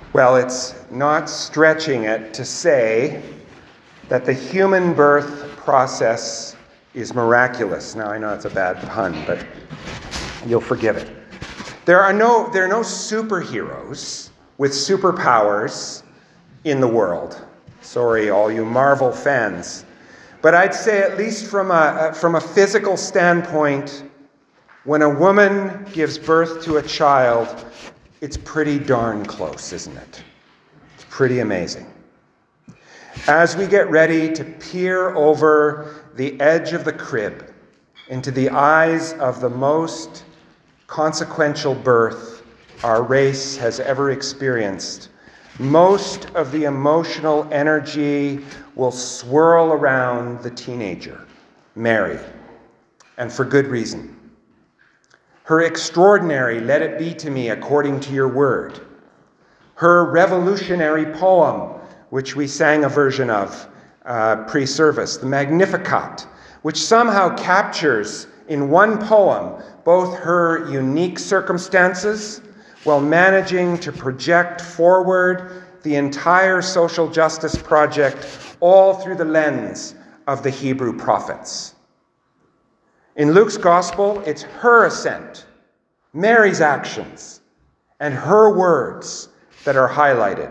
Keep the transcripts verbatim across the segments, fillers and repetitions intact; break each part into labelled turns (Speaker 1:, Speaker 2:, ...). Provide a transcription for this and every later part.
Speaker 1: Well, it's not stretching it to say that the human birth process is miraculous. Now, I know it's a bad pun, but you'll forgive it. There are no, there are no superheroes with superpowers in the world. Sorry, all you Marvel fans. But I'd say, at least from a, from a physical standpoint, when a woman gives birth to a child, it's pretty darn close, isn't it? It's pretty amazing. As we get ready to peer over the edge of the crib into the eyes of the most consequential birth our race has ever experienced, most of the emotional energy will swirl around the teenager, Mary, and for good reason. Her extraordinary "Let it be to me according to your word," her revolutionary poem, which we sang a version of uh, pre-service, the Magnificat, which somehow captures in one poem both her unique circumstances while managing to project forward the entire social justice project all through the lens of the Hebrew prophets. In Luke's gospel, it's her ascent, Mary's actions, and her words that are highlighted.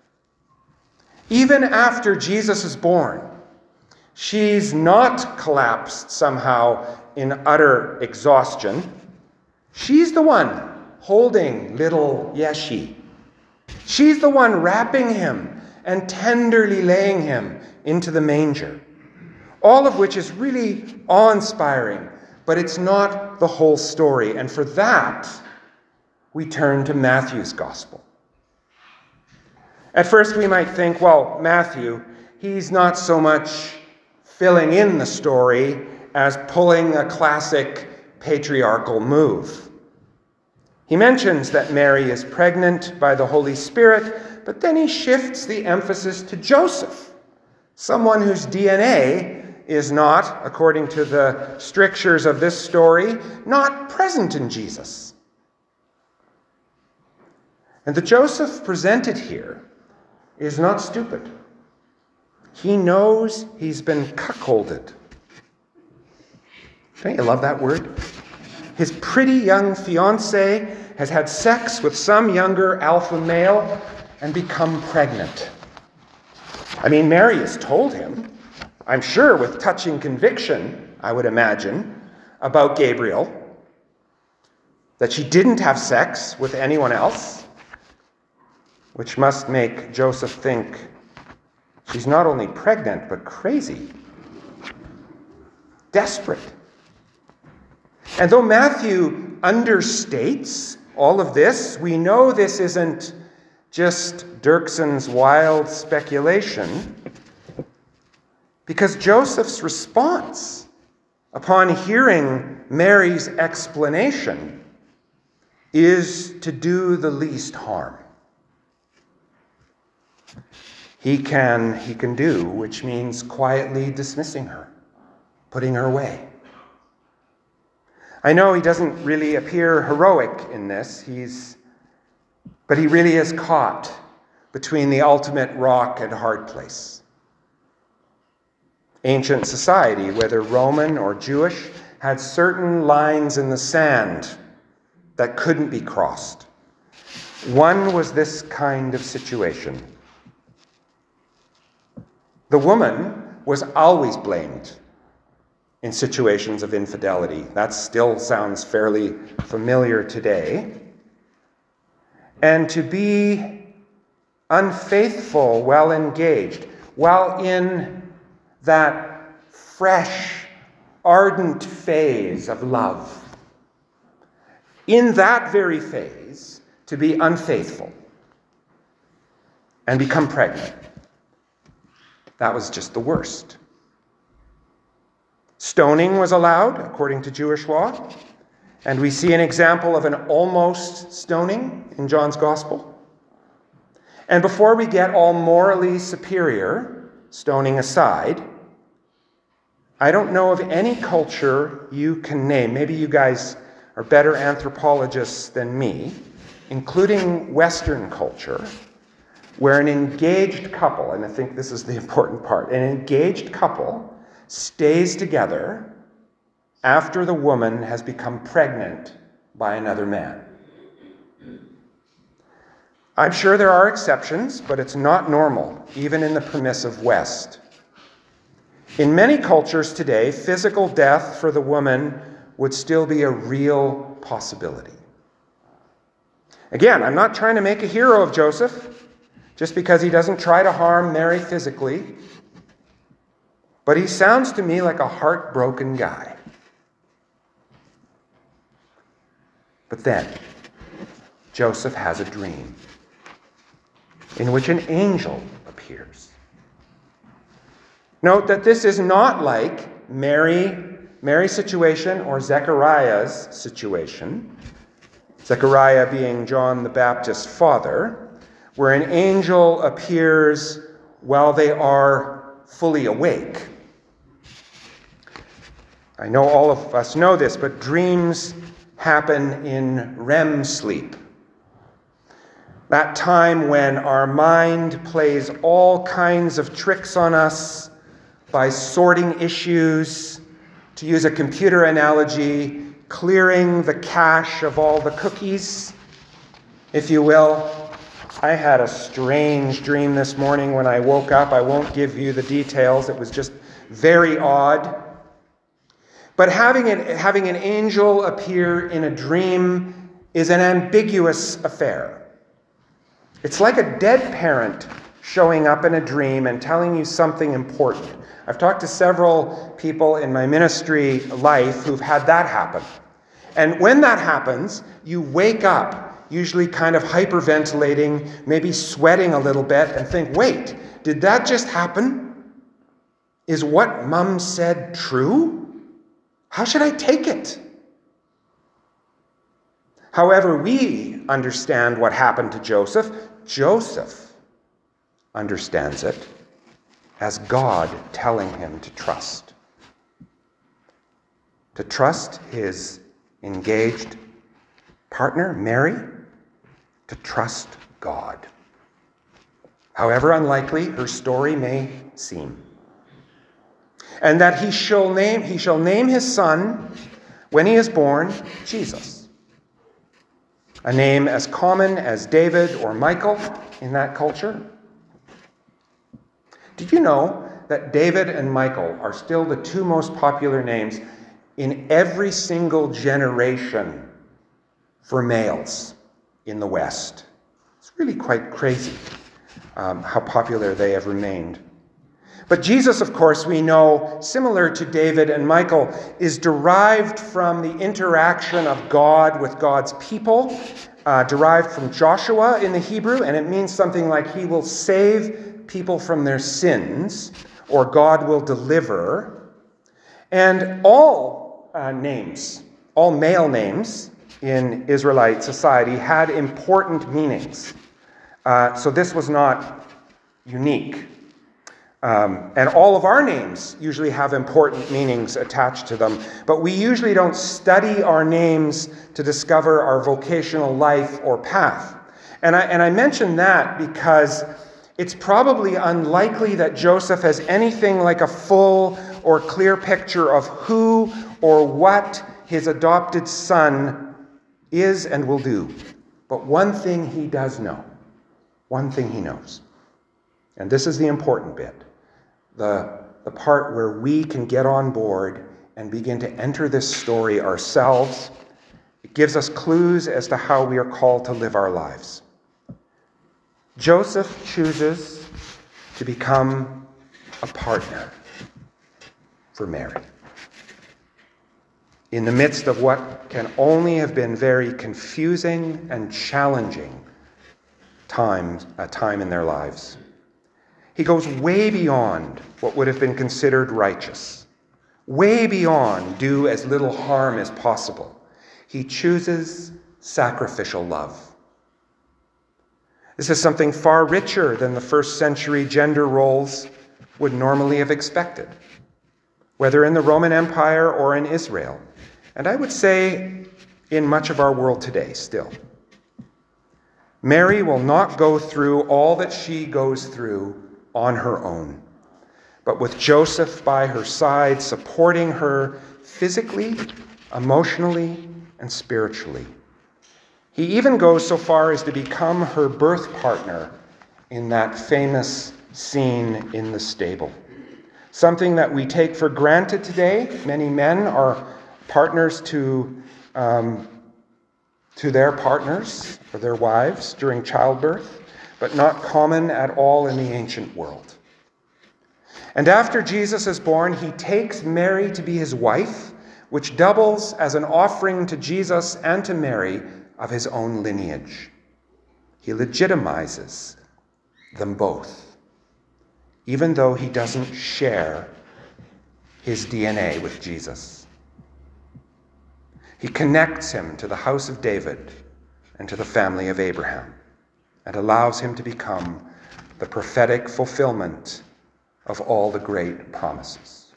Speaker 1: Even after Jesus is born, she's not collapsed somehow in utter exhaustion. She's the one holding little Yeshi. She's the one wrapping him and tenderly laying him into the manger. All of which is really awe-inspiring, but it's not the whole story. And for that, we turn to Matthew's gospel. At first we might think, well, Matthew, he's not so much filling in the story as pulling a classic patriarchal move. He mentions that Mary is pregnant by the Holy Spirit, but then he shifts the emphasis to Joseph, someone whose D N A is not, according to the strictures of this story, not present in Jesus. And the Joseph presented here is not stupid. He knows he's been cuckolded. Don't you love that word? His pretty young fiancée has had sex with some younger alpha male and become pregnant. I mean, Mary has told him, I'm sure with touching conviction, I would imagine, about Gabriel, that she didn't have sex with anyone else, which must make Joseph think she's not only pregnant, but crazy, desperate. And though Matthew understates all of this, we know this isn't just Dirkson's wild speculation, because Joseph's response upon hearing Mary's explanation is to do the least harm. He can, he can do, which means quietly dismissing her, putting her away. I know he doesn't really appear heroic in this, he's, but he really is caught between the ultimate rock and hard place. Ancient society, whether Roman or Jewish, had certain lines in the sand that couldn't be crossed. One was this kind of situation. The woman was always blamed in situations of infidelity. That still sounds fairly familiar today. And to be unfaithful while engaged, while in that fresh, ardent phase of love, in that very phase, to be unfaithful and become pregnant, that was just the worst. Stoning was allowed, according to Jewish law, and we see an example of an almost stoning in John's Gospel. And before we get all morally superior, stoning aside, I don't know of any culture you can name, maybe you guys are better anthropologists than me, including Western culture, where an engaged couple, and I think this is the important part, an engaged couple stays together after the woman has become pregnant by another man. I'm sure there are exceptions, but it's not normal, even in the permissive West. In many cultures today, physical death for the woman would still be a real possibility. Again, I'm not trying to make a hero of Joseph, just because he doesn't try to harm Mary physically, but he sounds to me like a heartbroken guy. But then, Joseph has a dream in which an angel appears. Note that this is not like Mary, Mary's situation or Zechariah's situation, Zechariah being John the Baptist's father, where an angel appears while they are fully awake. I know all of us know this, but dreams happen in R E M sleep. That time when our mind plays all kinds of tricks on us by sorting issues, to use a computer analogy, clearing the cache of all the cookies, if you will. I had a strange dream this morning when I woke up. I won't give you the details. It was just very odd. But having an, having an angel appear in a dream is an ambiguous affair. It's like a dead parent showing up in a dream and telling you something important. I've talked to several people in my ministry life who've had that happen. And when that happens, you wake up, usually kind of hyperventilating, maybe sweating a little bit, and think, wait, did that just happen? Is what Mom said true? How should I take it? However we understand what happened to Joseph, Joseph understands it as God telling him to trust. To trust his engaged partner, Mary, to trust God. However unlikely her story may seem. And that he shall name, he shall name his son, when he is born, Jesus. A name as common as David or Michael in that culture. Did you know that David and Michael are still the two most popular names in every single generation for males in the West? It's really quite crazy um, how popular they have remained. But Jesus, of course, we know, similar to David and Michael, is derived from the interaction of God with God's people, uh, derived from Joshua in the Hebrew, and it means something like he will save people from their sins, or God will deliver. And all uh, names, all male names in Israelite society had important meanings. Uh, so this was not unique. Um, and all of our names usually have important meanings attached to them, but we usually don't study our names to discover our vocational life or path. And I, and I mention that because it's probably unlikely that Joseph has anything like a full or clear picture of who or what his adopted son is and will do. But one thing he does know, one thing he knows, and this is the important bit, the, the part where we can get on board and begin to enter this story ourselves. It gives us clues as to how we are called to live our lives. Joseph chooses to become a partner for Mary. In the midst of what can only have been very confusing and challenging times, a time in their lives. He goes way beyond what would have been considered righteous, way beyond do as little harm as possible. He chooses sacrificial love. This is something far richer than the first century gender roles would normally have expected, whether in the Roman Empire or in Israel, and I would say in much of our world today still. Mary will not go through all that she goes through on her own, but with Joseph by her side, supporting her physically, emotionally, and spiritually. He even goes so far as to become her birth partner in that famous scene in the stable. Something that we take for granted today. Many men are partners to, um, to their partners or their wives during childbirth, but not common at all in the ancient world. And after Jesus is born, he takes Mary to be his wife, which doubles as an offering to Jesus and to Mary of his own lineage. He legitimizes them both, even though he doesn't share his D N A with Jesus. He connects him to the house of David and to the family of Abraham, and allows him to become the prophetic fulfillment of all the great promises.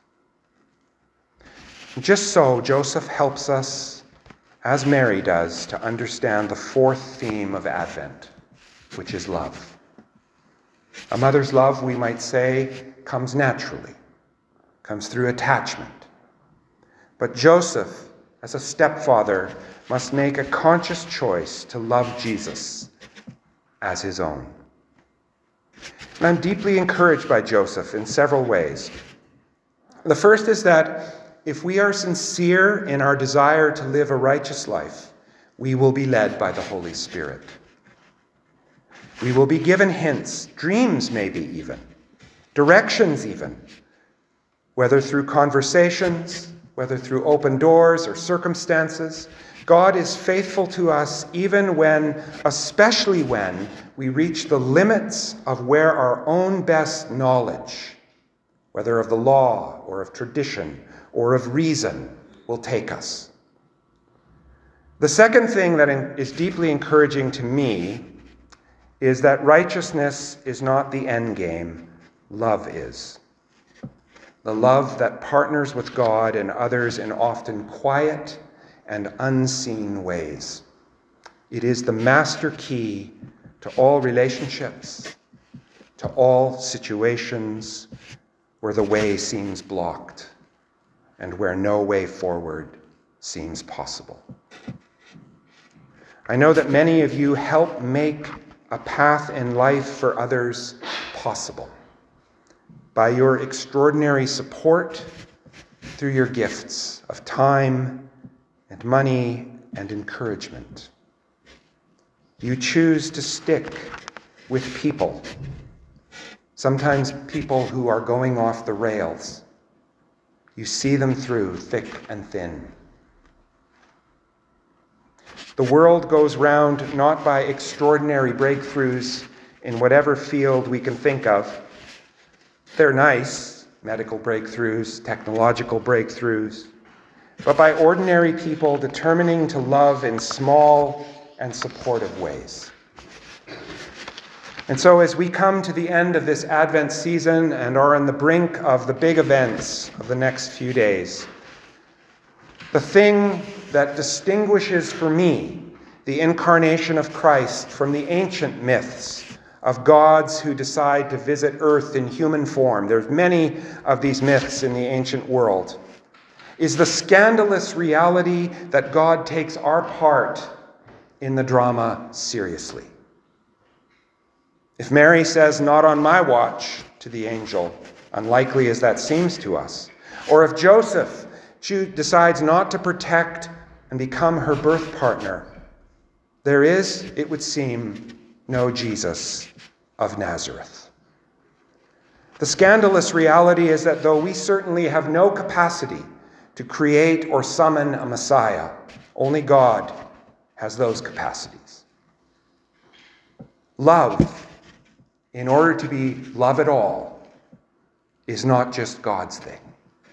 Speaker 1: Just so, Joseph helps us, as Mary does, to understand the fourth theme of Advent, which is love. A mother's love, we might say, comes naturally, comes through attachment. But Joseph, as a stepfather, must make a conscious choice to love Jesus as his own. And I'm deeply encouraged by Joseph in several ways. The first is that if we are sincere in our desire to live a righteous life, we will be led by the Holy Spirit. We will be given hints, dreams maybe even, directions even, whether through conversations, whether through open doors or circumstances. God is faithful to us even when, especially when, we reach the limits of where our own best knowledge, whether of the law or of tradition or of reason, will take us. The second thing that is deeply encouraging to me is that righteousness is not the end game, love is. The love that partners with God and others in often quiet and unseen ways. It is the master key to all relationships, to all situations where the way seems blocked and where no way forward seems possible. I know that many of you help make a path in life for others possible by your extraordinary support through your gifts of time and money and encouragement. You choose to stick with people, sometimes people who are going off the rails. You see them through thick and thin. The world goes round not by extraordinary breakthroughs in whatever field we can think of. They're nice, medical breakthroughs, technological breakthroughs, but by ordinary people determining to love in small and supportive ways. And so as we come to the end of this Advent season and are on the brink of the big events of the next few days, the thing that distinguishes for me the incarnation of Christ from the ancient myths of gods who decide to visit earth in human form, there's many of these myths in the ancient world, is the scandalous reality that God takes our part in the drama seriously. If Mary says, "Not on my watch," to the angel, unlikely as that seems to us, or if Joseph decides not to protect and become her birth partner, there is, it would seem, no Jesus of Nazareth. The scandalous reality is that though we certainly have no capacity to create or summon a Messiah, only God has those capacities. Love, in order to be love at all, is not just God's thing.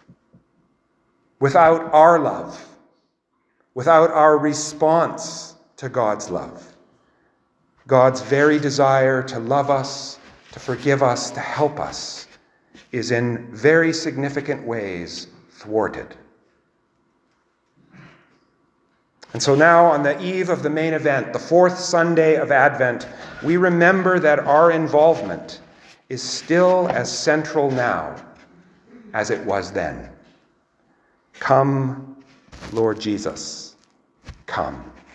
Speaker 1: Without our love, without our response to God's love, God's very desire to love us, to forgive us, to help us, is in very significant ways thwarted. And so now, on the eve of the main event, the fourth Sunday of Advent, we remember that our involvement is still as central now as it was then. Come, Lord Jesus, come.